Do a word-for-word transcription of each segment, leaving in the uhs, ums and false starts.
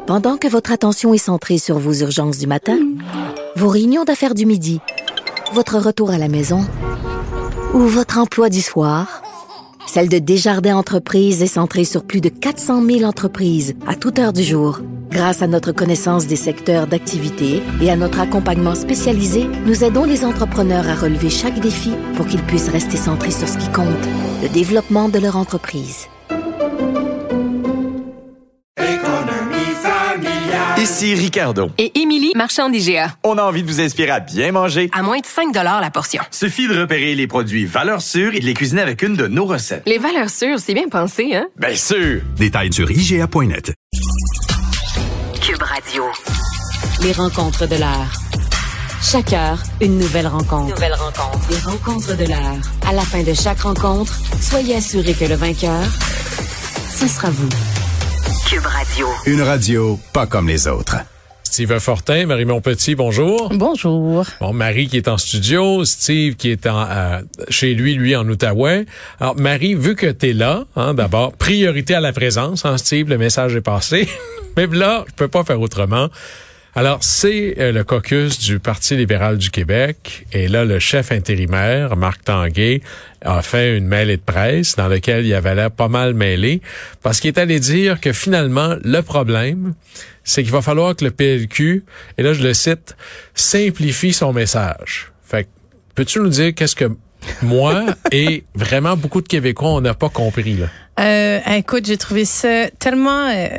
Pendant que votre attention est centrée sur vos urgences du matin, vos réunions d'affaires du midi, votre retour à la maison ou votre emploi du soir, celle de Desjardins Entreprises est centrée sur plus de quatre cent mille entreprises à toute heure du jour. Grâce à notre connaissance des secteurs d'activité et à notre accompagnement spécialisé, nous aidons les entrepreneurs à relever chaque défi pour qu'ils puissent rester centrés sur ce qui compte, le développement de leur entreprise. Ici Ricardo. Et Émilie, marchand d'I G A. On a envie de vous inspirer à bien manger. À moins de cinq dollars la portion. Suffit de repérer les produits valeurs sûres et de les cuisiner avec une de nos recettes. Les valeurs sûres, c'est bien pensé, hein? Bien sûr! Détails sur I G A point net. Cube Radio. Les rencontres de l'heure. Chaque heure, une nouvelle rencontre. Nouvelle rencontre. Les rencontres de l'heure. À la fin de chaque rencontre, soyez assurés que le vainqueur, ce sera vous. Cube Radio. Une radio pas comme les autres. Steve Fortin, Marie Montpetit, bonjour. Bonjour. Bon, Marie qui est en studio, Steve qui est en, euh, chez lui, lui en Outaouais. Alors, Marie, vu que t'es là, hein, d'abord, priorité à la présence, hein, Steve, le message est passé. Mais là, je peux pas faire autrement. Alors, c'est euh, le caucus du Parti libéral du Québec. Et là, le chef intérimaire, Marc Tanguay, a fait une mêlée de presse dans laquelle il avait l'air pas mal mêlé. Parce qu'il est allé dire que finalement, le problème, c'est qu'il va falloir que le P L Q, et là je le cite, simplifie son message. Fait que, peux-tu nous dire qu'est-ce que moi et vraiment beaucoup de Québécois, on n'a pas compris, là? Euh, écoute, j'ai trouvé ça tellement... Euh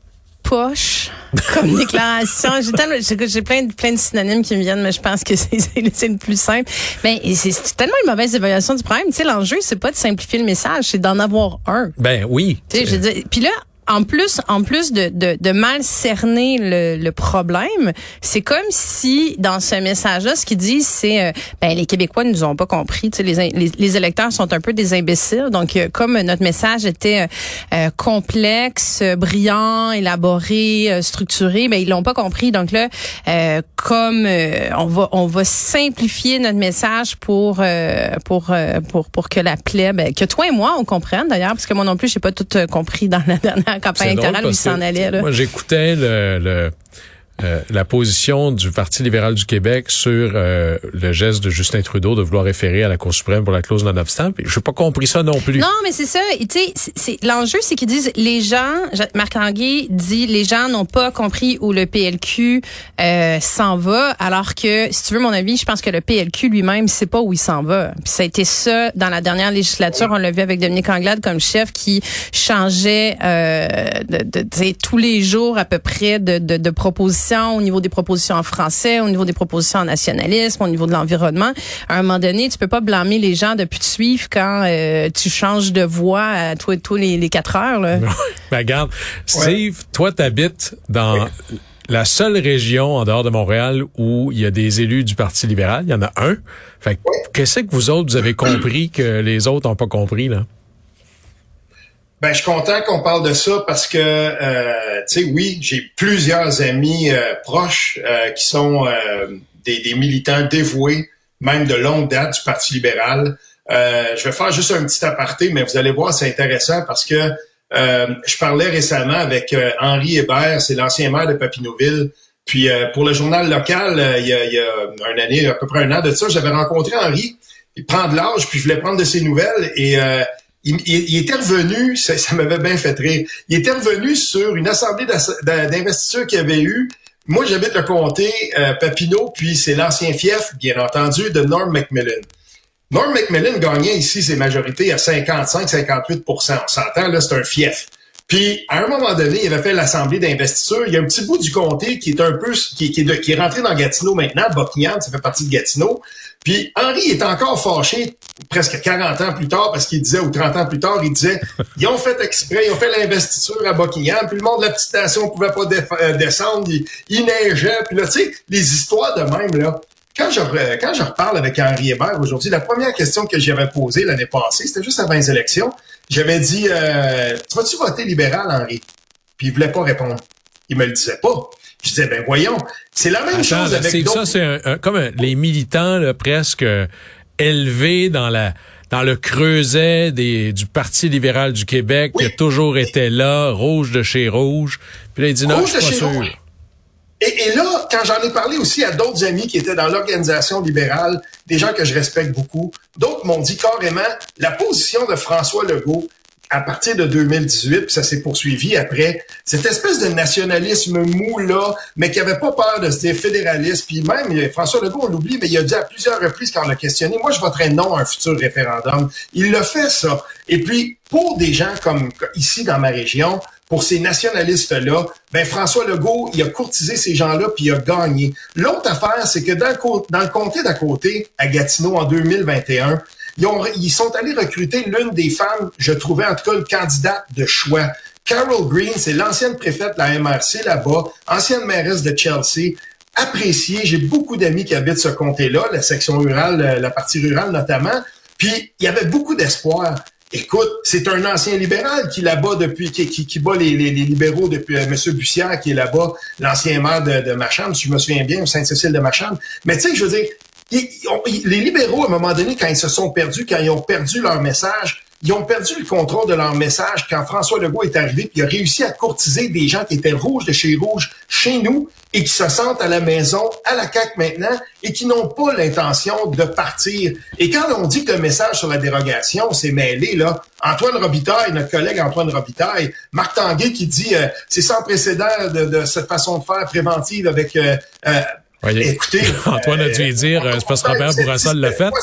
poche comme déclaration. J'ai, tellement, j'ai, j'ai plein, de, plein de synonymes qui me viennent, mais je pense que c'est, c'est, c'est le plus simple. Mais c'est, c'est tellement une mauvaise évaluation du problème. Tu sais, l'enjeu, c'est pas de simplifier le message, c'est d'en avoir un. Ben oui. Tu sais, je dis, puis là, en plus, en plus de, de, de mal cerner le, le problème, c'est comme si dans ce message-là, ce qu'ils disent, c'est euh, ben les Québécois ne nous ont pas compris. Tu sais, les, les, les électeurs sont un peu des imbéciles. Donc, euh, comme notre message était euh, complexe, brillant, élaboré, euh, structuré, ben ils l'ont pas compris. Donc là, euh, comme euh, on va on va simplifier notre message pour euh, pour euh, pour pour que la plaie, ben, que toi et moi on comprenne d'ailleurs, parce que moi non plus j'ai pas tout euh, compris dans la dernière campagne électorale où il s'en allait. Là. Moi, j'écoutais le, le euh, la position du Parti libéral du Québec sur euh, le geste de Justin Trudeau de vouloir référer à la Cour suprême pour la clause non-obstant. Je n'ai pas compris ça non plus. Non, mais c'est ça. Tu sais, c'est, c'est, l'enjeu, c'est qu'ils disent, les gens, Marc Tanguay dit, les gens n'ont pas compris où le P L Q euh, s'en va, alors que, si tu veux mon avis, je pense que le P L Q lui-même sait pas où il s'en va. Puis ça a été ça dans la dernière législature. On l'a vu avec Dominique Anglade comme chef qui changeait euh, de, de, de tous les jours à peu près de, de, de propositions au niveau des propositions en français, au niveau des propositions en nationalisme, au niveau de l'environnement. À un moment donné, tu peux pas blâmer les gens de plus te suivre quand euh, tu changes de voix à tous tous les, les quatre heures. Là. Ben, regarde, Steve, ouais. Toi, t'habites dans ouais. la seule région en dehors de Montréal où il y a des élus du Parti libéral. Il y en a un. Fait que, ouais. Qu'est-ce que vous autres, vous avez compris que les autres n'ont pas compris, là? Ben, je suis content qu'on parle de ça parce que, euh, tu sais, oui, j'ai plusieurs amis euh, proches euh, qui sont euh, des, des militants dévoués, même de longue date du Parti libéral. Euh, je vais faire juste un petit aparté, mais vous allez voir, c'est intéressant parce que euh, je parlais récemment avec euh, Henri Hébert, c'est l'ancien maire de Papineauville. Puis euh, pour le journal local, euh, il y a, il y a une année, à peu près un an de ça, j'avais rencontré Henri. Il prend de l'âge, puis je voulais prendre de ses nouvelles et... Euh, Il, il, il était revenu, ça, ça m'avait bien fait rire, il était revenu sur une assemblée d'investiture qu'il y avait eu. Moi, j'habite le comté euh, Papineau, puis c'est l'ancien fief, bien entendu, de Norm Macmillan. Norm Macmillan gagnait ici ses majorités à cinquante-cinq à cinquante-huit pour cent. On s'entend, là, c'est un fief. Puis, à un moment donné, il avait fait l'assemblée d'investiture. Il y a un petit bout du comté qui est un peu, qui, qui, est, de, qui est rentré dans Gatineau maintenant. Buckingham, ça fait partie de Gatineau. Puis, Henri est encore fâché presque quarante ans plus tard parce qu'il disait, ou trente ans plus tard, il disait, ils ont fait exprès, ils ont fait l'investiture à Buckingham, puis le monde de la petite nation pouvait pas def- euh, descendre, il, il neigeait. Puis là, tu sais, les histoires de même, là, quand je, quand je reparle avec Henri Hébert aujourd'hui, la première question que j'avais posée l'année passée, c'était juste avant les élections, j'avais dit, euh, tu vas-tu voter libéral, Henri? Puis il voulait pas répondre. Il me le disait pas. Je disais, ben voyons, c'est la même Attends, chose là, avec c'est, d'autres... Ça, c'est un, un, comme un, les militants là, presque euh, élevés dans la dans le creuset des, du Parti libéral du Québec, oui. qui a toujours été là, rouge de chez rouge. Puis là, il dit non, je suis pas sûr. Rouge. Et, et là, quand j'en ai parlé aussi à d'autres amis qui étaient dans l'organisation libérale, des gens que je respecte beaucoup, d'autres m'ont dit carrément, la position de François Legault, à partir de deux mille dix-huit, puis ça s'est poursuivi après, cette espèce de nationalisme mou là, mais qui avait pas peur de se dire fédéraliste, puis même François Legault, on l'oublie, mais il a dit à plusieurs reprises quand on l'a questionné, moi je voterais non à un futur référendum. Il l'a fait ça. Et puis, pour des gens comme ici dans ma région, pour ces nationalistes-là, ben François Legault, il a courtisé ces gens-là puis il a gagné. L'autre affaire, c'est que dans le, dans le comté d'à côté, à Gatineau, en deux mille vingt et un, ils, ont, ils sont allés recruter l'une des femmes, je trouvais en tout cas le candidate de choix. Carol Green, c'est l'ancienne préfète de la M R C là-bas, ancienne mairesse de Chelsea, appréciée. J'ai beaucoup d'amis qui habitent ce comté-là, la section rurale, la partie rurale notamment. Puis, il y avait beaucoup d'espoir. Écoute, c'est un ancien libéral qui est là-bas depuis, qui, qui, qui bat les, les, les libéraux depuis, euh, M. Bussière, qui est là-bas, l'ancien maire de, de Macham, si je me souviens bien, Sainte-Cécile de Macham. Mais tu sais, je veux dire, ils, ils, les libéraux, à un moment donné, quand ils se sont perdus, quand ils ont perdu leur message, ils ont perdu le contrôle de leur message quand François Legault est arrivé, puis il a réussi à courtiser des gens qui étaient rouges de chez rouge chez nous et qui se sentent à la maison, à la C A Q maintenant, et qui n'ont pas l'intention de partir. Et quand on dit que le message sur la dérogation s'est mêlé, là, Antoine Robitaille, notre collègue Antoine Robitaille, Marc Tanguay qui dit euh, c'est sans précédent de, de cette façon de faire préventive avec... Euh, euh, Voyez, écoutez... Antoine a dû euh, dire, euh, c'est parce que Robert Bourassa l'a fait.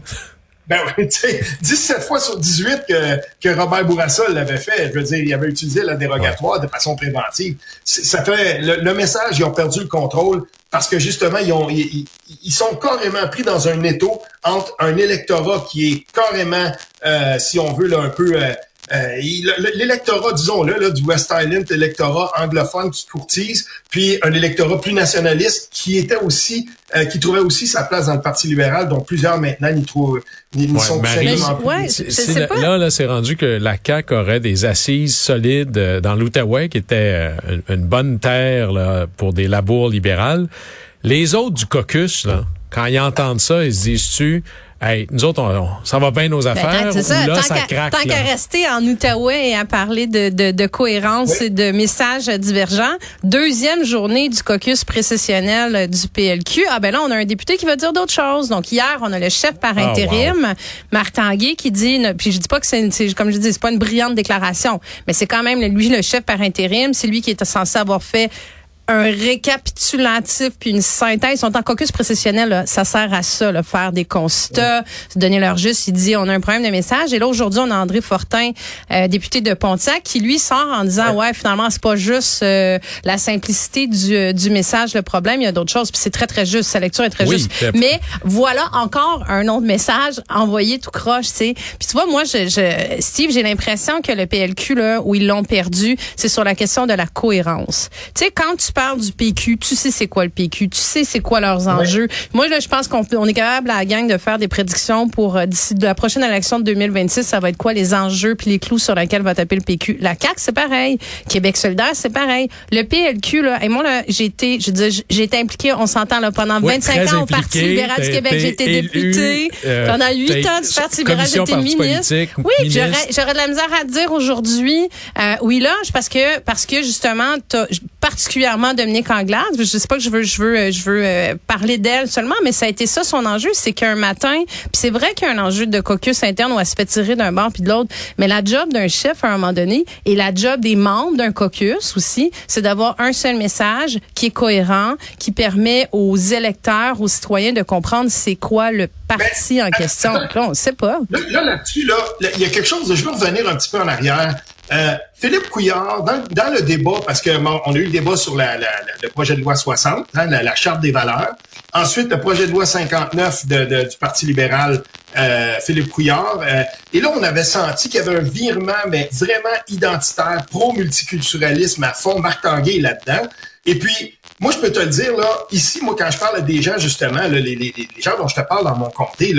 Ben oui, tu sais, dix-sept fois sur dix-huit que, que Robert Bourassa l'avait fait. Je veux dire, il avait utilisé la dérogatoire de façon préventive. Ça fait, le, le message, ils ont perdu le contrôle parce que justement, ils ont, ils, ils sont carrément pris dans un étau entre un électorat qui est carrément, euh, si on veut, là, un peu, euh, Euh, il, l'électorat, disons-le, là, du West Island, l'électorat anglophone qui courtise, puis un électorat plus nationaliste qui était aussi, euh, qui trouvait aussi sa place dans le Parti libéral, dont plusieurs maintenant n'y trouvent, n'y ouais, sont absolument plus. Ouais, c'est, c'est là, là, là, c'est rendu que la C A Q aurait des assises solides euh, dans l'Outaouais, qui était euh, une, une bonne terre là, pour des labours libérales. Les autres du caucus, là, quand ils entendent ça, ils se disent-tu, hey, nous autres, on, on, ça va bien nos affaires, ben, ça. ou là, tant ça qu'à, craque. Tant qu'à rester en Outaouais et à parler de, de, de cohérence oui. et de messages divergents, deuxième journée du caucus précessionnel du P L Q, ah ben là, on a un député qui va dire d'autres choses. Donc, hier, on a le chef par intérim, oh, wow. Marc Tanguay, qui dit, puis je dis pas que c'est, c'est, comme je dis, c'est pas une brillante déclaration, mais c'est quand même, lui, le chef par intérim, c'est lui qui est censé avoir fait un récapitulatif puis une synthèse. Ils sont en caucus précessionnel, là, ça sert à ça, là, faire des constats, ouais. se donner leur juste. Il dit, on a un problème de message. Et là, aujourd'hui, on a André Fortin, euh, député de Pontiac, qui, lui, sort en disant, ouais, ouais finalement, c'est pas juste euh, la simplicité du, euh, du message, le problème, il y a d'autres choses. Puis c'est très, très juste. Sa lecture est très oui, juste. C'est... Mais voilà encore un autre message envoyé tout croche, tu sais. Puis tu vois, moi, je, je, Steve, j'ai l'impression que le P L Q, là, où ils l'ont perdu, c'est sur la question de la cohérence. Tu sais, quand tu parles du P Q, tu sais c'est quoi le P Q, tu sais c'est quoi leurs enjeux. Oui. Moi, là, je pense qu'on on est capable, à la gang, de faire des prédictions pour euh, d'ici de la prochaine élection de deux mille vingt-six, ça va être quoi les enjeux puis les clous sur lesquels va taper le P Q. La C A Q, c'est pareil. Québec solidaire, c'est pareil. Le P L Q, là, et moi, là, j'ai été, je dis, j'ai été impliquée, on s'entend, là, pendant oui, vingt-cinq ans au Parti libéral du Québec. J'ai été députée. Euh, pendant huit ans du Parti libéral, j'ai été ministre. Oui, j'aurais, j'aurais de la misère à dire aujourd'hui, euh, oui, là, parce que, parce que, justement, t'as, particulièrement Dominique Anglade, je sais pas que je veux je veux je veux euh, parler d'elle seulement, mais ça a été ça son enjeu, c'est qu'un matin, puis c'est vrai qu'il y a un enjeu de caucus interne où elle se fait tirer d'un bord puis de l'autre, mais la job d'un chef à un moment donné et la job des membres d'un caucus aussi, c'est d'avoir un seul message qui est cohérent, qui permet aux électeurs, aux citoyens de comprendre c'est quoi le parti en question. Donc là, on sait pas. Là, là là-dessus là, il y a quelque chose, je veux revenir un petit peu en arrière. Euh, Philippe Couillard, dans, dans le débat, parce que bon, on a eu le débat sur la, la, la, le projet de loi soixante, hein, la, la charte des valeurs. Ensuite, le projet de loi cinquante-neuf de, de, du Parti libéral, euh, Philippe Couillard. Euh, et là, on avait senti qu'il y avait un virement, mais vraiment identitaire, pro-multiculturalisme à fond. Marc Tanguay est là-dedans. Et puis, moi, je peux te le dire, là, ici, moi, quand je parle à des gens, justement, là, les, les, les gens dont je te parle dans mon comté, là,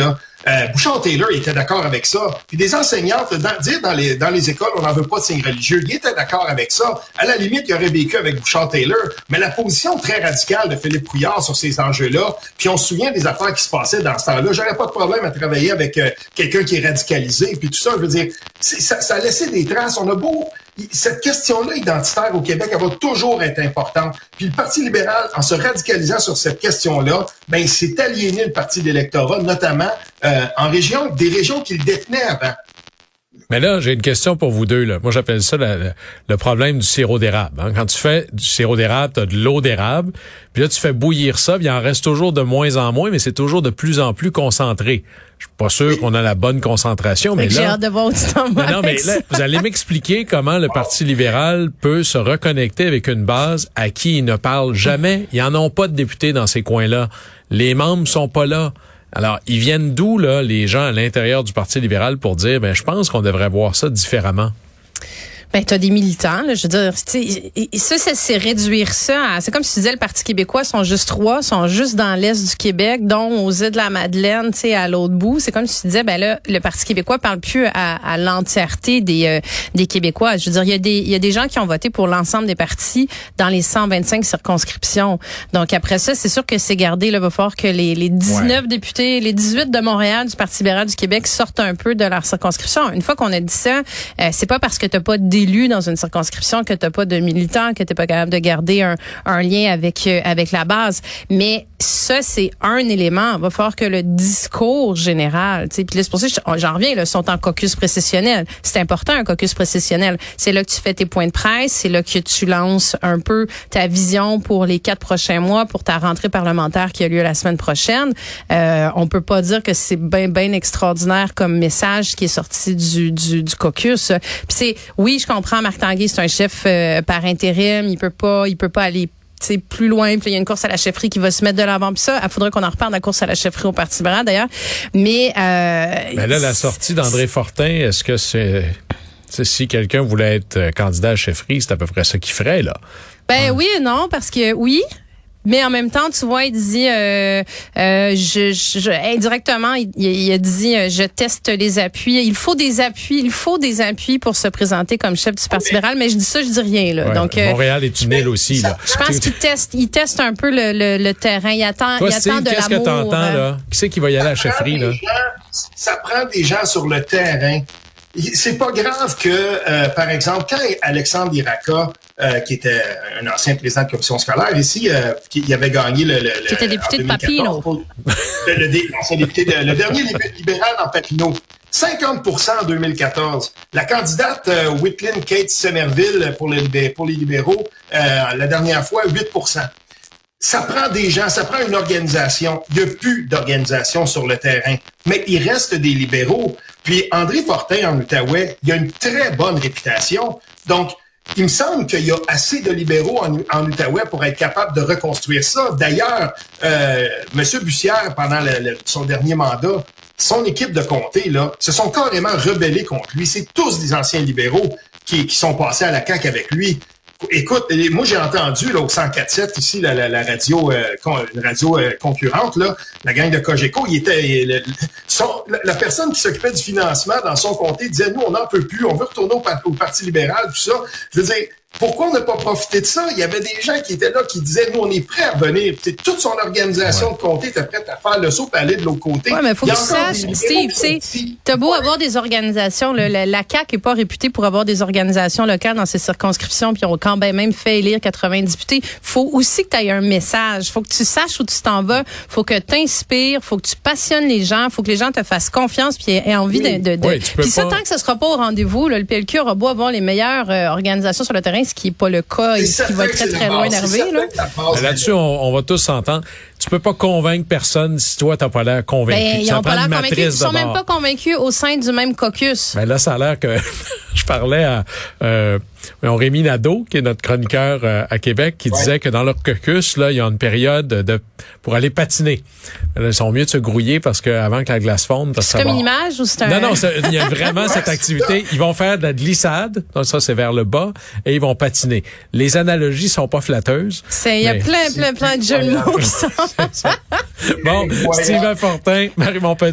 Euh, Bouchard-Taylor il était d'accord avec ça. Puis des enseignantes, dans, dire dans les, dans les écoles, on n'en veut pas de signes religieux, il était d'accord avec ça. À la limite, il aurait vécu avec Bouchard-Taylor. Mais la position très radicale de Philippe Couillard sur ces enjeux-là, puis on se souvient des affaires qui se passaient dans ce temps-là, j'aurais pas de problème à travailler avec euh, quelqu'un qui est radicalisé, puis tout ça, je veux dire, c'est, ça, ça a laissé des traces. On a beau... Cette question-là identitaire au Québec, elle va toujours être importante. Puis le Parti libéral, en se radicalisant sur cette question-là, ben il s'est aliéné le parti d'électorat, notamment euh, en région, des régions qu'il détenait avant. Mais là, j'ai une question pour vous deux. Là. Moi, j'appelle ça la, la, le problème du sirop d'érable. Hein. Quand tu fais du sirop d'érable, tu as de l'eau d'érable, puis là, tu fais bouillir ça, puis il en reste toujours de moins en moins, mais c'est toujours de plus en plus concentré. Je suis pas sûr oui. qu'on a la bonne concentration, mais là... J'ai hâte de voir où tu t'en vas. Non, mais là, vous allez m'expliquer comment le Parti libéral peut se reconnecter avec une base à qui il ne parle jamais. Ils en ont pas de députés dans ces coins-là. Les membres sont pas là. Alors, ils viennent d'où, là, les gens à l'intérieur du Parti libéral pour dire, ben, je pense qu'on devrait voir ça différemment? Ben, t'as des militants, là, je veux dire, ça, ça c'est réduire ça à, c'est comme si tu disais le Parti québécois sont juste trois, sont juste dans l'est du Québec, dont aux îles de la Madeleine, tu sais, à l'autre bout. C'est comme si tu disais, ben là, le Parti québécois parle plus à, à l'entièreté des euh, des Québécois. Je veux dire, il y a des il y a des gens qui ont voté pour l'ensemble des partis dans les cent vingt-cinq circonscriptions. Donc après ça, c'est sûr que c'est gardé, là, va falloir que les les dix-neuf ouais. députés, les dix-huit de Montréal du Parti libéral du Québec sortent un peu de leur circonscription. Une fois qu'on a dit ça, euh, c'est pas parce que t'as pas d'élu dans une circonscription que t'as pas de militants, que t'es pas capable de garder un, un lien avec euh, avec la base. Mais ça, c'est un élément. Il va falloir que le discours général, tu sais, puis là, c'est pour ça que j'en reviens, là, ils sont en caucus précessionnel. C'est important, un caucus précessionnel. C'est là que tu fais tes points de presse, c'est là que tu lances un peu ta vision pour les quatre prochains mois, pour ta rentrée parlementaire qui a lieu la semaine prochaine. Euh, on peut pas dire que c'est bien, bien extraordinaire comme message qui est sorti du, du, du caucus. Puis c'est, oui, je comprends, Marc Tanguay, c'est un chef euh, par intérim, il peut pas, il peut pas aller c'est plus loin, puis il y a une course à la chefferie qui va se mettre de l'avant, puis ça, il faudrait qu'on en reparle de la course à la chefferie au Parti libéral d'ailleurs. Mais euh, ben là, la sortie d'André Fortin, est-ce que c'est, c'est si quelqu'un voulait être candidat à la chefferie, c'est à peu près ça qu'il ferait là? Ben ouais. oui et non, parce que oui. Mais en même temps, tu vois, il dit, euh, euh, je, je, indirectement, il, il a dit, euh, je teste les appuis. Il faut des appuis, il faut des appuis pour se présenter comme chef du Parti libéral. Mais je dis ça, je dis rien là. Ouais, Donc Montréal est une île aussi là. Je pense qu'il teste, il teste un peu le, le, le terrain. Il attend, Toi, il attend de qu'est-ce l'amour. que t'entends là? Qui c'est qui va y aller à la chefferie là? Gens, ça prend des gens sur le terrain. C'est pas grave que, euh, par exemple, quand Alexandre Iraca, euh, qui était un ancien président de commission scolaire ici, euh, qui avait gagné le... le qui était député de Papineau. Pour, le, le, le, député de, le dernier libéral dans Papineau. cinquante pour cent en deux mille quatorze. La candidate euh, Whitlin Kate Somerville pour les, pour les libéraux, euh, la dernière fois, huit pour cent. Ça prend des gens, ça prend une organisation. Il n'y a plus d'organisation sur le terrain. Mais il reste des libéraux. Puis André Fortin, en Outaouais, il a une très bonne réputation. Donc, il me semble qu'il y a assez de libéraux en, en Outaouais pour être capable de reconstruire ça. D'ailleurs, euh, M. Bussière, pendant le, le, son dernier mandat, son équipe de comté, là, se sont carrément rebellés contre lui. C'est tous des anciens libéraux qui, qui sont passés à la C A Q avec lui. Écoute, moi j'ai entendu là au cent quatre sept ici la, la, la radio euh, une radio euh, concurrente là, la gang de Cogeco, il était le, son, la, la personne qui s'occupait du financement dans son comté disait nous on n'en peut plus, on veut retourner au, au Parti libéral tout ça. Je veux dire, pourquoi on n'a pas profité de ça? Il y avait des gens qui étaient là qui disaient nous on est prêts à revenir. T'sais, toute son organisation ouais. de comté était prête à faire le saut et aller de l'autre côté. Ouais, mais faut que tu saches, Steve, tu sais, t'as beau avoir des organisations, le, la, la C A Q est pas réputée pour avoir des organisations locales dans ses circonscriptions, puis on a quand même fait élire quatre-vingts députés. Faut aussi que tu aies un message. Faut que tu saches où tu t'en vas. Faut que tu inspires. Faut que tu passionnes les gens. Faut que les gens te fassent confiance puis aient envie oui. de. de, de... Oui, puis ça, tant que ce sera pas au rendez-vous, là, le P L Q aura beau avoir les meilleures euh, organisations sur le terrain, ce qui est pas le cas et ce qui va être très très loin d'arriver. Là. Là-dessus, on, on va tous s'entendre. Tu peux pas convaincre personne si toi t'as pas l'air convaincu. Ben, ils ont pas l'air convaincus. Ils sont même pas convaincus au sein du même caucus. Ben là, ça a l'air que je parlais à euh, Rémi Nadeau, qui est notre chroniqueur euh, à Québec, qui ouais. disait que dans leur caucus, là, il y a une période de pour aller patiner. Là, ils sont mieux de se grouiller parce que avant que la glace fonde. Parce c'est que comme bon. une image ou c'est un... Non, non, il y a vraiment cette activité. Ils vont faire de la glissade, donc ça c'est vers le bas, et ils vont patiner. Les analogies sont pas flatteuses. Il y a plein, plein, plein de jeux de mots qui sont... Bon, Stephen Fortin, Marie Montpetit.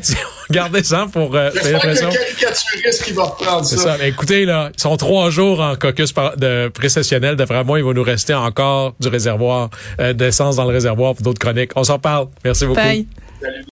Gardez ça pour euh, J'espère l'impression. que le caricaturiste qui va reprendre C'est ça. ça. Mais écoutez, là, ils sont trois jours en caucus par- de précessionnel. D'après moi, il va nous rester encore du réservoir, euh, d'essence dans le réservoir pour d'autres chroniques. On s'en parle. Merci beaucoup. Bye. Salut.